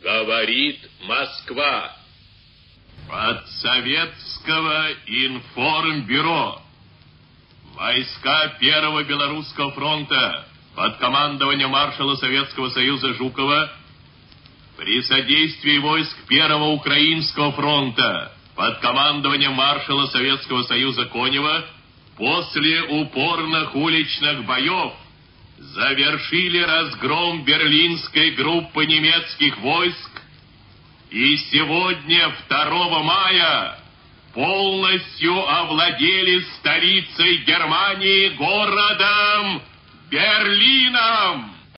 Говорит Москва. От Советского информбюро. Войска Первого Белорусского фронта под командованием маршала Советского Союза Жукова при содействии войск Первого Украинского фронта под командованием маршала Советского Союза Конева после упорных уличных боев завершили разгром берлинской группы немецких войск и сегодня, 2 мая, полностью овладели столицей Германии, городом Берлином.